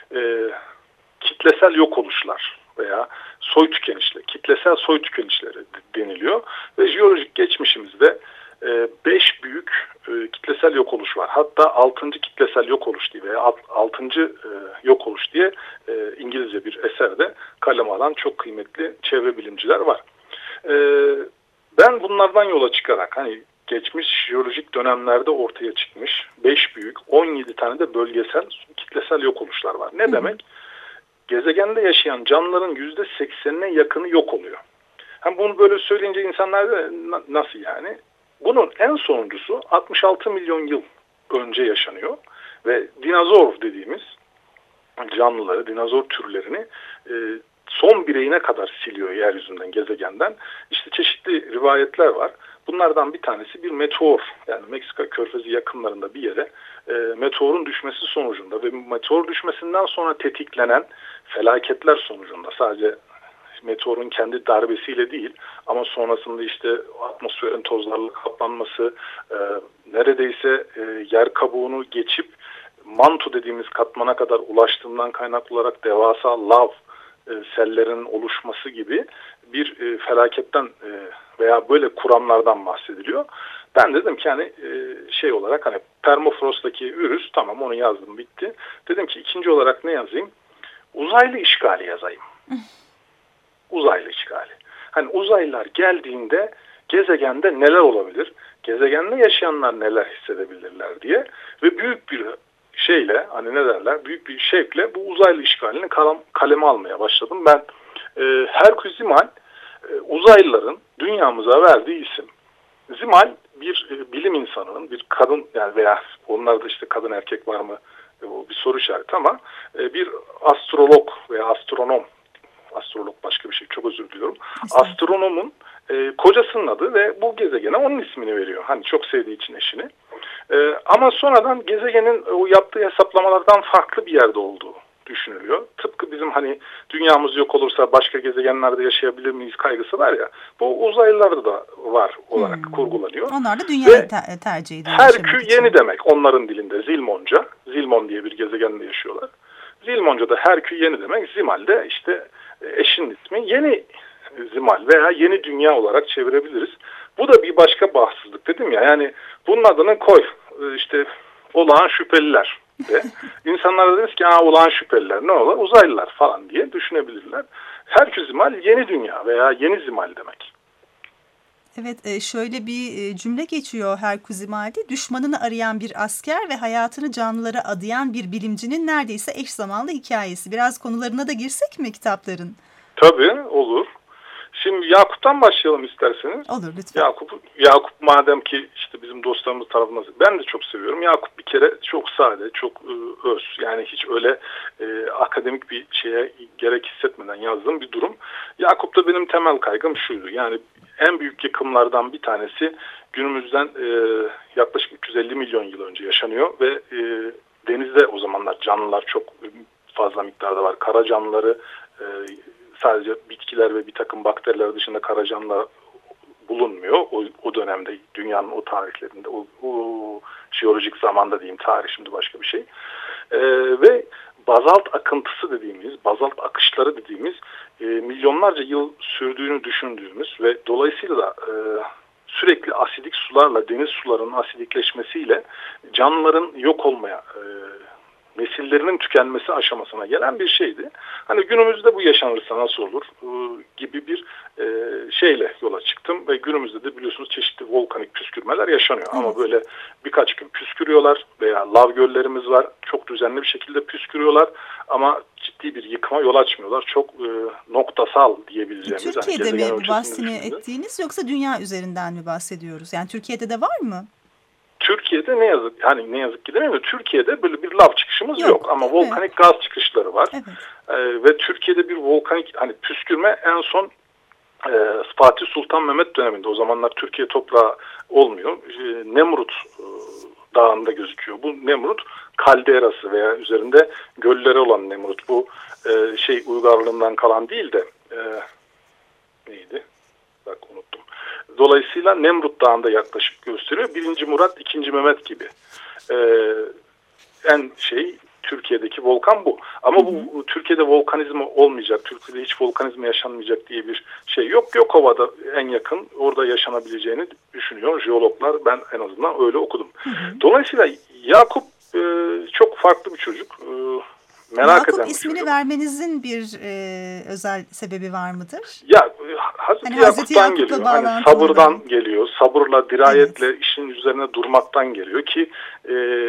kitlesel yok oluşlar veya soy tükenişleri, kitlesel soy tükenişleri deniliyor. Ve jeolojik geçmişimizde 5 büyük kitlesel yok oluş var. Hatta 6. kitlesel yok oluş diye veya 6. yok oluş diye İngilizce bir eserde kaleme alan çok kıymetli çevre bilimciler var. Ben bunlardan yola çıkarak hani geçmiş jeolojik dönemlerde ortaya çıkmış 5 büyük 17 tane de bölgesel kitlesel yok oluşlar var. Ne demek? Gezegende yaşayan canlıların %80'ine yakını yok oluyor. Hem bunu böyle söyleyince insanlar da nasıl yani? Bunun en sonuncusu 66 milyon yıl önce yaşanıyor. ve dinozor dediğimiz canlıları, dinozor türlerini son bireyine kadar siliyor yeryüzünden, gezegenden. İşte çeşitli rivayetler var. Bunlardan bir tanesi bir meteor, yani Meksika Körfezi yakınlarında bir yere meteorun düşmesi sonucunda ve meteor düşmesinden sonra tetiklenen felaketler sonucunda, sadece meteorun kendi darbesiyle değil ama sonrasında işte atmosferin tozlarla kaplanması, neredeyse yer kabuğunu geçip manto dediğimiz katmana kadar ulaştığından kaynaklı olarak devasa lav sellerin oluşması gibi bir felaketten veya böyle kuramlardan bahsediliyor. Ben dedim ki hani şey olarak hani permafrost'taki virüs, tamam onu yazdım bitti. Dedim ki ikinci olarak ne yazayım? Uzaylı işgali yazayım. Uzaylı işgali. Hani uzaylılar geldiğinde gezegende neler olabilir? Gezegende yaşayanlar neler hissedebilirler diye ve büyük bir şeyle, hani ne derler, büyük bir şevkle bu uzaylı işgalini kaleme almaya başladım. Ben Herkül Zimal uzaylıların dünyamıza verdiği isim. Zimal bir bilim insanının, bir kadın, yani veya onlarda işte kadın erkek var mı o bir soru işareti ama bir astrolog veya astronom, astrolog başka bir şey, çok özür diliyorum. Astronomun kocasının adı ve bu gezegene onun ismini veriyor. Hani çok sevdiği için eşini. Ama sonradan gezegenin o yaptığı hesaplamalardan farklı bir yerde olduğu düşünülüyor. Tıpkı bizim hani dünyamız yok olursa başka gezegenlerde yaşayabilir miyiz kaygısı var ya. Bu uzaylılarda da var olarak kurgulanıyor. Onlar da dünyayı tercih ediyor. Herkül yeni demek onların dilinde, Zilmonca. Zilmon diye bir gezegende yaşıyorlar. Zilmonca'da Herkül yeni demek. Zimal de işte eşinin ismi. Yeni Zimal veya yeni dünya olarak çevirebiliriz. Bu da bir başka bahtsızlık dedim ya. Yani bunun adını koy. İşte olağan şüpheliler de. İnsanlar da deriz ki olağan şüpheliler ne olur? Uzaylılar falan diye düşünebilirler. Herkül Zimal yeni dünya veya yeni Zimal demek. Evet, şöyle bir cümle geçiyor Herkül Zimal'de. Düşmanını arayan bir asker ve hayatını canlılara adayan bir bilimcinin neredeyse eş zamanlı hikayesi. Biraz konularına da girsek mi kitapların? Tabii, olur. Şimdi Yakup'tan başlayalım isterseniz. Olur lütfen. Yakup madem ki işte bizim dostlarımız tarafından, ben de çok seviyorum. Yakup bir kere çok sade, çok öz. Yani hiç öyle akademik bir şeye gerek hissetmeden yazdığım bir durum. Yakup'ta benim temel kaygım şuydu. Yani en büyük yıkımlardan bir tanesi günümüzden yaklaşık 350 milyon yıl önce yaşanıyor ve denizde o zamanlar canlılar çok fazla miktarda var. Kara canlıları, sadece bitkiler ve bir takım bakteriler dışında kara canlılar bulunmuyor. O dönemde dünyanın o tarihlerinde, o jeolojik zamanda diyeyim, tarih şimdi başka bir şey. Ve bazalt akıntısı dediğimiz, bazalt akışları dediğimiz milyonlarca yıl sürdüğünü düşündüğümüz ve dolayısıyla da sürekli asidik sularla, deniz sularının asidikleşmesiyle canlıların yok olmaya, nesillerinin tükenmesi aşamasına gelen bir şeydi. Hani günümüzde bu yaşanırsa nasıl olur gibi bir şeyle yola çıktım ve günümüzde de biliyorsunuz çeşitli volkanik püskürmeler yaşanıyor. Evet. Ama böyle birkaç gün püskürüyorlar veya lav göllerimiz var. Çok düzenli bir şekilde püskürüyorlar ama ciddi bir yıkıma yol açmıyorlar. Çok noktasal diyebileceğimiz. Türkiye'de mi bu bahsini ettiğiniz yoksa dünya üzerinden mi bahsediyoruz? Yani Türkiye'de de var mı? Türkiye'de ne yazık ki demeyeyim de Türkiye'de böyle bir lav çıkışımız yok ama volkanik gaz çıkışları var. Evet. Ve Türkiye'de bir volkanik hani püskürme en son Fatih Sultan Mehmet döneminde, o zamanlar Türkiye toprağı olmuyor. Nemrut Dağı'nda gözüküyor. Bu Nemrut kalderası veya üzerinde gölleri olan Nemrut. Bu uygarlığından kalan değil de neydi? Bak unuttum. Dolayısıyla Nemrut Dağı'nda yaklaşık gösteriyor. 1. Murat, 2. Mehmet gibi. Türkiye'deki volkan bu. Ama bu Türkiye'de volkanizma olmayacak, Türkiye'de hiç volkanizma yaşanmayacak diye bir şey yok. Gökova'da en yakın orada yaşanabileceğini düşünüyor jeologlar. Ben en azından öyle okudum. Dolayısıyla Yakup çok farklı bir çocuk. Merak eden bir ismini çocuk. Vermenizin bir özel sebebi var mıdır? Ya Hazreti Yakup'tan geliyor. Hani sabırdan geliyor. Sabırla, dirayetle işin üzerine durmaktan geliyor ki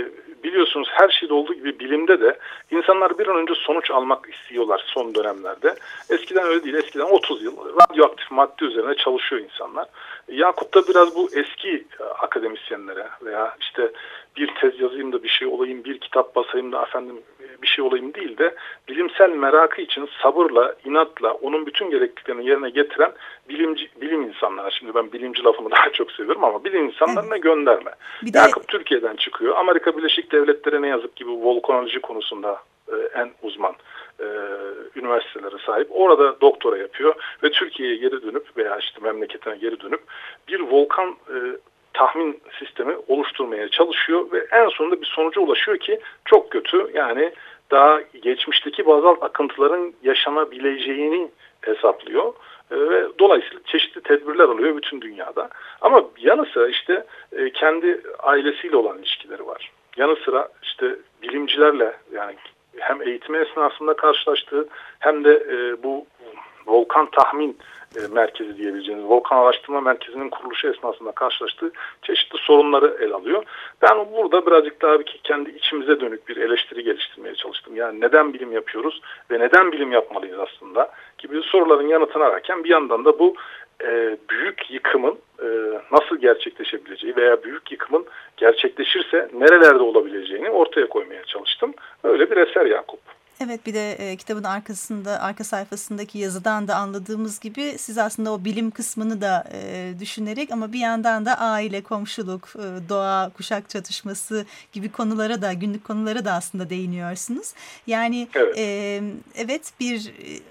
biliyorsunuz her şeyde olduğu gibi bilimde de insanlar bir an önce sonuç almak istiyorlar son dönemlerde. Eskiden öyle değil. Eskiden 30 yıl radyoaktif madde üzerine çalışıyor insanlar. Yakup da biraz bu eski akademisyenlere veya işte bir tez yazayım da bir şey olayım, bir kitap basayım da efendim bir şey olayım değil de bilimsel merakı için sabırla, inatla onun bütün gerekliliklerini yerine getiren bilim insanlara, şimdi ben bilimci lafını daha çok seviyorum ama bilim insanlarına gönderme. Yakup Türkiye'den çıkıyor. Amerika Birleşik Devletleri ne yazık ki bu volkanoloji konusunda en uzman üniversitelere sahip. Orada doktora yapıyor ve Türkiye'ye geri dönüp veya işte memleketine geri dönüp bir volkan tahmin sistemi oluşturmaya çalışıyor ve en sonunda bir sonuca ulaşıyor ki çok kötü. Yani daha geçmişteki bazalt akıntıların yaşanabileceğini hesaplıyor ve dolayısıyla çeşitli tedbirler alıyor bütün dünyada. Ama yanı sıra işte kendi ailesiyle olan ilişkileri var. Yanı sıra işte bilimcilerle, yani hem eğitimi esnasında karşılaştığı hem de bu volkan tahmin merkezi diyebileceğiniz volkan araştırma merkezinin kuruluşu esnasında karşılaştığı çeşitli sorunları ele alıyor. Ben burada birazcık daha kendi içimize dönük bir eleştiri geliştirmeye çalıştım. Yani neden bilim yapıyoruz ve neden bilim yapmalıyız aslında gibi soruların yanıtını ararken bir yandan da bu büyük yıkımın nasıl gerçekleşebileceği veya büyük yıkımın gerçekleşirse nerelerde olabileceğini ortaya koymaya çalıştım. Öyle bir eser Yakup. Evet, bir de kitabın arka sayfasındaki yazıdan da anladığımız gibi siz aslında o bilim kısmını da düşünerek ama bir yandan da aile, komşuluk, doğa, kuşak çatışması gibi konulara da, günlük konulara da aslında değiniyorsunuz. Yani evet bir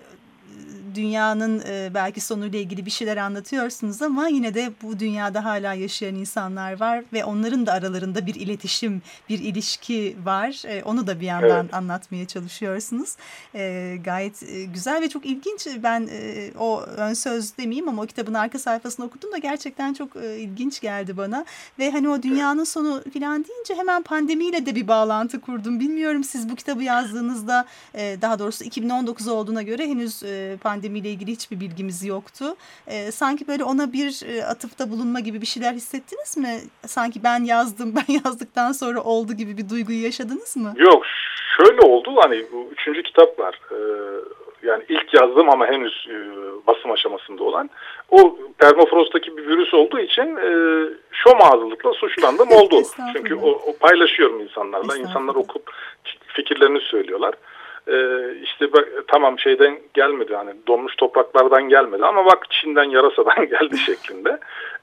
dünyanın belki sonuyla ilgili bir şeyler anlatıyorsunuz ama yine de bu dünyada hala yaşayan insanlar var ve onların da aralarında bir iletişim, bir ilişki var. Onu da bir yandan anlatmaya çalışıyorsunuz. Gayet güzel ve çok ilginç. Ben o ön söz demeyeyim ama o kitabın arka sayfasını okudum da gerçekten çok ilginç geldi bana. Ve hani o dünyanın sonu falan deyince hemen pandemiyle de bir bağlantı kurdum. Bilmiyorum, siz bu kitabı yazdığınızda, daha doğrusu 2019 olduğuna göre henüz pandemiyle ilgili hiçbir bilgimiz yoktu. Sanki böyle ona bir atıfta bulunma gibi bir şeyler hissettiniz mi? Sanki ben yazdıktan sonra oldu gibi bir duyguyu yaşadınız mı? Yok, şöyle oldu. Hani bu 3. kitap var. Yani ilk yazdığım ama henüz basım aşamasında olan. O permafrosttaki bir virüs olduğu için şom ağızlılıkla suçlandım oldu. Çünkü o paylaşıyorum insanlarla. İnsanlar okup fikirlerini söylüyorlar. İşte tamam şeyden gelmedi, hani donmuş topraklardan gelmedi ama bak Çin'den, yarasadan geldi şeklinde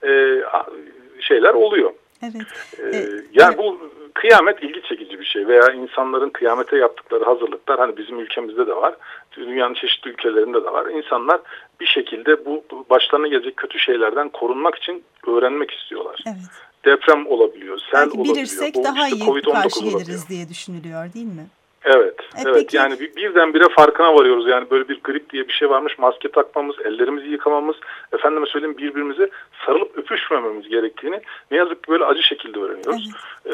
şeyler oluyor. Yani bu kıyamet ilgi çekici bir şey veya insanların kıyamete yaptıkları hazırlıklar hani bizim ülkemizde de var, dünyanın çeşitli ülkelerinde de var. İnsanlar bir şekilde bu başlarına gelecek kötü şeylerden korunmak için öğrenmek istiyorlar. Deprem olabiliyor, sel belki olabiliyor. Bilirsek daha iyi karşı geliriz diye düşünülüyor değil mi? Evet. Peki. Yani birdenbire farkına varıyoruz. Yani böyle bir grip diye bir şey varmış. Maske takmamız, ellerimizi yıkamamız, efendime söyleyeyim birbirimize sarılıp öpüşmememiz gerektiğini ne yazık ki böyle acı şekilde öğreniyoruz.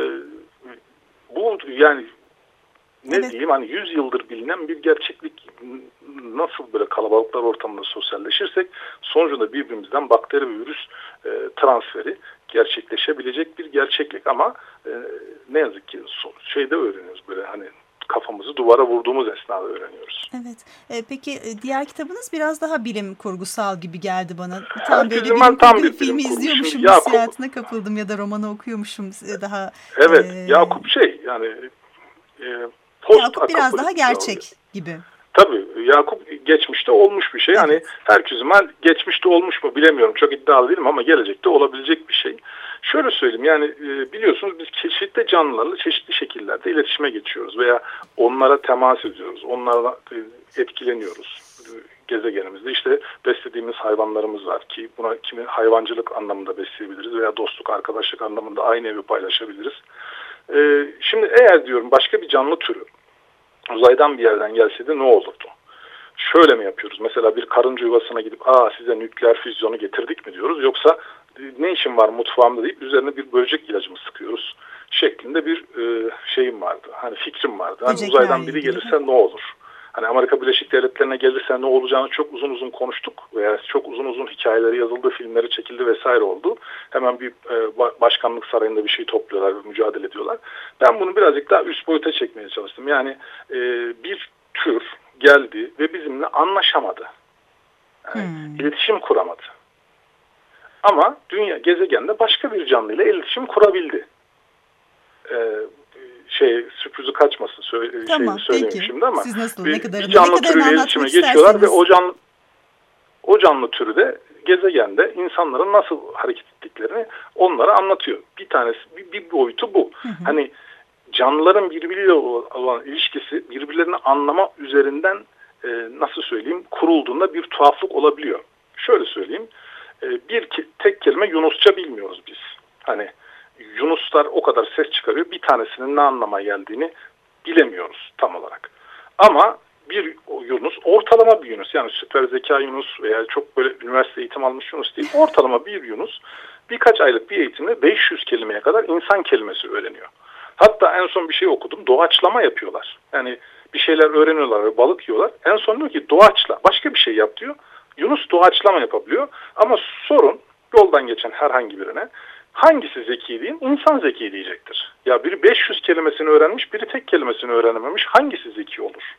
Bu yani diyeyim, hani 100 yıldır bilinen bir gerçeklik. Nasıl böyle kalabalıklar ortamında sosyalleşirsek sonucunda birbirimizden bakteri ve virüs transferi gerçekleşebilecek bir gerçeklik ama ne yazık ki şeyde öğreniyoruz, böyle hani kafamızı duvara vurduğumuz esnada öğreniyoruz. Evet. Peki diğer kitabınız biraz daha bilim kurgusal gibi geldi bana. Tam böyle bir filmi izliyormuşum, hissiyatına kapıldım ya da romanı okuyormuşum daha. Evet, Yakup yani Yakup biraz daha gerçek gibi. Tabii Yakup geçmişte olmuş bir şey. Evet. Hani herkes geçmişte olmuş mu bilemiyorum. Çok iddialı değilim ama gelecekte olabilecek bir şey. Şöyle söyleyeyim, yani biliyorsunuz biz çeşitli canlılarla çeşitli şekillerde iletişime geçiyoruz veya onlara temas ediyoruz. Onlarla etkileniyoruz. Gezegenimizde işte beslediğimiz hayvanlarımız var ki buna kimi hayvancılık anlamında besleyebiliriz veya dostluk, arkadaşlık anlamında aynı evi paylaşabiliriz. Şimdi eğer diyorum başka bir canlı türü uzaydan bir yerden gelseydi ne olurdu? Şöyle mi yapıyoruz? Mesela bir karınca yuvasına gidip size nükleer füzyonu getirdik mi diyoruz? Yoksa ne işin var mutfağımda deyip üzerine bir böcek ilacı mı sıkıyoruz? Şeklinde bir şeyim vardı. Hani fikrim vardı. Hani uzaydan biri gelirse ne olur? Hani Amerika Birleşik Devletleri'ne gelirse ne olacağını çok uzun uzun konuştuk veya çok uzun uzun hikayeleri yazıldı, filmleri çekildi vesaire oldu. Hemen bir başkanlık sarayında bir şey topluyorlar, bir mücadele ediyorlar. Ben bunu birazcık daha üst boyuta çekmeye çalıştım. Yani bir tür geldi ve bizimle anlaşamadı. Yani iletişim kuramadı. Ama gezegende başka bir canlıyla iletişim kurabildi. Sürprizi kaçmasın tamam, söyleyeyim şimdi ama siz nasıl, bir canlı türüyle iletişime geçiyorlar ve o canlı türü de gezegende insanların nasıl hareket ettiklerini onlara anlatıyor. Bir boyutu bu. Hani canlıların birbiriyle olan ilişkisi birbirlerini anlama üzerinden nasıl söyleyeyim kurulduğunda bir tuhaflık olabiliyor. Şöyle söyleyeyim, tek kelime Yunusça bilmiyoruz biz. Hani Yunuslar o kadar ses çıkarıyor, bir tanesinin ne anlama geldiğini bilemiyoruz tam olarak. Ama bir Yunus, ortalama bir Yunus, yani süper zeka Yunus veya çok böyle üniversite eğitim almış Yunus değil, ortalama bir Yunus birkaç aylık bir eğitimle 500 kelimeye kadar insan kelimesi öğreniyor. Hatta en son bir şey okudum, doğaçlama yapıyorlar. Yani bir şeyler öğreniyorlar ve balık yiyorlar. En son diyor ki doğaçla, başka bir şey yap diyor. Yunus doğaçlama yapabiliyor ama sorun yoldan geçen herhangi birine hangisi zeki deyin, insan zeki diyecektir. Ya biri 500 kelimesini öğrenmiş, biri tek kelimesini öğrenememiş, hangisi zeki olur?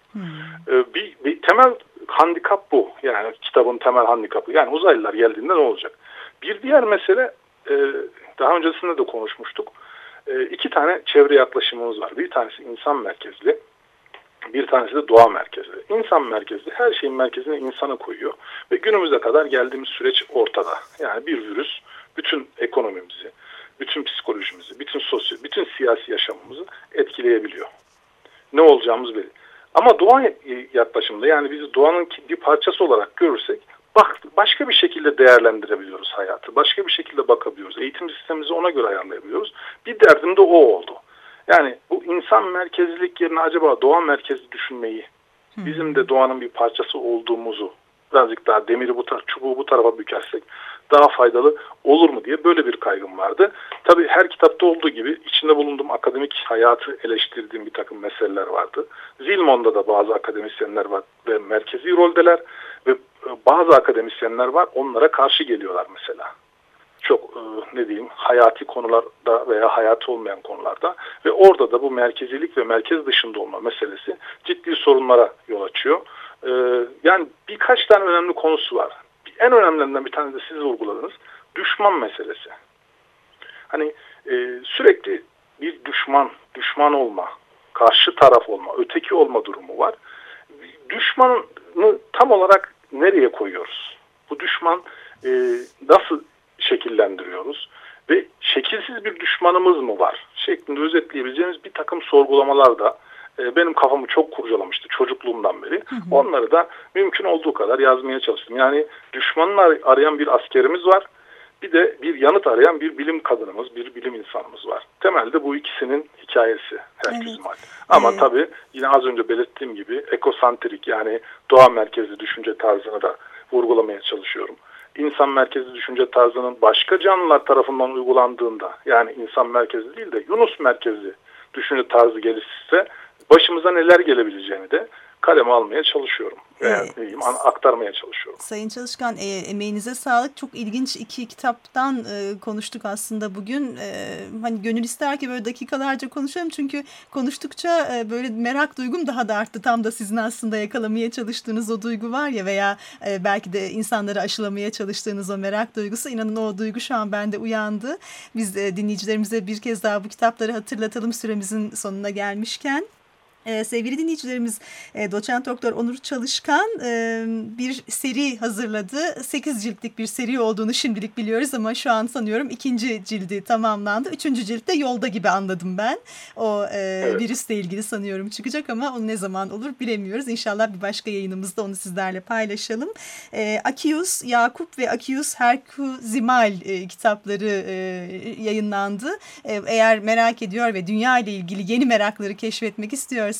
Bir temel handikap bu. Yani kitabın temel handikapı. Yani uzaylılar geldiğinde ne olacak? Bir diğer mesele, daha öncesinde de konuşmuştuk. 2 tane çevre yaklaşımımız var. Bir tanesi insan merkezli, bir tanesi de doğa merkezli. İnsan merkezli, her şeyin merkezine insanı koyuyor ve günümüze kadar geldiğimiz süreç ortada. Yani bir virüs bütün ekonomimizi, bütün psikolojimizi, bütün siyasi yaşamımızı etkileyebiliyor. Ne olacağımız belli. Ama doğa yaklaşımında, yani biz doğanın bir parçası olarak görürsek başka bir şekilde değerlendirebiliyoruz hayatı. Başka bir şekilde bakabiliyoruz. Eğitim sistemimizi ona göre ayarlayabiliyoruz. Bir derdim de o oldu. Yani bu insan merkezlilik yerine acaba doğa merkezli düşünmeyi, bizim de doğanın bir parçası olduğumuzu birazcık daha çubuğu bu tarafa bükersek daha faydalı olur mu diye böyle bir kaygım vardı. Tabii her kitapta olduğu gibi içinde bulunduğum akademik hayatı eleştirdiğim bir takım meseleler vardı. Zilmon'da da bazı akademisyenler var ve merkezi roldeler ve bazı akademisyenler var, onlara karşı geliyorlar mesela. Çok hayati konularda veya hayati olmayan konularda ve orada da bu merkezilik ve merkez dışında olma meselesi ciddi sorunlara yol açıyor. Yani birkaç tane önemli konusu var. En önemlilerinden bir tanesi de siz vurguladınız. Düşman meselesi. Hani sürekli bir düşman olma, karşı taraf olma, öteki olma durumu var. Düşmanı tam olarak nereye koyuyoruz? Bu düşman nasıl şekillendiriyoruz? Ve şekilsiz bir düşmanımız mı var? Şeklinde özetleyebileceğimiz bir takım sorgulamalar da benim kafamı çok kurcalamıştı çocukluğumdan beri. Onları da mümkün olduğu kadar yazmaya çalıştım. Yani düşmanını arayan bir askerimiz var. Bir de bir yanıt arayan bir bilim kadınımız, bir bilim insanımız var. Temelde bu ikisinin hikayesi herkesin var. Ama tabii yine az önce belirttiğim gibi ekosantrik, yani doğa merkezli düşünce tarzını da vurgulamaya çalışıyorum. İnsan merkezli düşünce tarzının başka canlılar tarafından uygulandığında, yani insan merkezli değil de Yunus merkezli düşünce tarzı gelişirse başımıza neler gelebileceğini de kaleme almaya çalışıyorum. Aktarmaya çalışıyorum. Sayın Çalışkan, emeğinize sağlık. Çok ilginç 2 kitaptan konuştuk aslında bugün. Hani gönül ister ki böyle dakikalarca konuşalım. Çünkü konuştukça böyle merak duygum daha da arttı. Tam da sizin aslında yakalamaya çalıştığınız o duygu var ya, veya belki de insanları aşılamaya çalıştığınız o merak duygusu. İnanın o duygu şu an bende uyandı. Biz dinleyicilerimize bir kez daha bu kitapları hatırlatalım süremizin sonuna gelmişken. Sevgili dinleyicilerimiz, Doçent Doktor Onur Çalışkan bir seri hazırladı. 8 ciltlik bir seri olduğunu şimdilik biliyoruz ama şu an sanıyorum 2. cildi tamamlandı. 3. ciltte yolda gibi anladım ben. O evet, virüsle ilgili sanıyorum çıkacak ama o ne zaman olur bilemiyoruz. İnşallah bir başka yayınımızda onu sizlerle paylaşalım. Akius Yakup ve Akius Herkuzimal kitapları yayınlandı. Eğer merak ediyor ve dünya ile ilgili yeni merakları keşfetmek istiyorsanız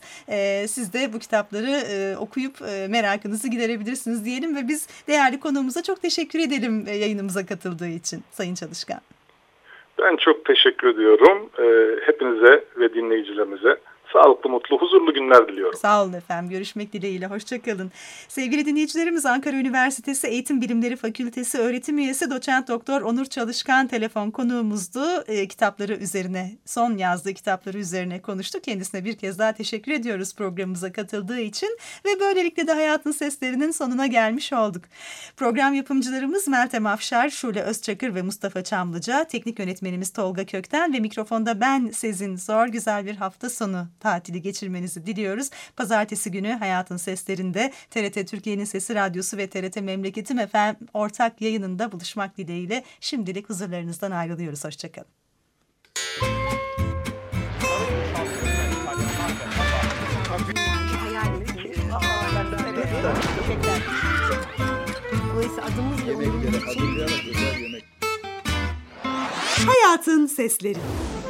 siz de bu kitapları okuyup merakınızı giderebilirsiniz diyelim ve biz değerli konuğumuza çok teşekkür edelim yayınımıza katıldığı için Sayın Çalışkan. Ben çok teşekkür ediyorum. Hepinize ve dinleyicilerimize Sağlıklı, mutlu, huzurlu günler diliyorum. Sağ olun efendim. Görüşmek dileğiyle. Hoşçakalın. Sevgili dinleyicilerimiz, Ankara Üniversitesi Eğitim Bilimleri Fakültesi öğretim üyesi Doçent Doktor Onur Çalışkan telefon konuğumuzdu. Kitapları üzerine, son yazdığı kitapları üzerine konuştuk. Kendisine bir kez daha teşekkür ediyoruz programımıza katıldığı için ve böylelikle de Hayatın Seslerinin sonuna gelmiş olduk. Program yapımcılarımız Meltem Afşar, Şule Özçakır ve Mustafa Çamlıca, teknik yönetmenimiz Tolga Kökten ve mikrofonda ben Sezin Zor. Güzel bir hafta sonu tatili geçirmenizi diliyoruz. Pazartesi günü Hayatın Seslerinde TRT Türkiye'nin Sesi Radyosu ve TRT Memleketim FM ortak yayınında buluşmak dileğiyle şimdilik huzurlarınızdan ayrılıyoruz. Hoşçakalın. Hayatın Sesleri.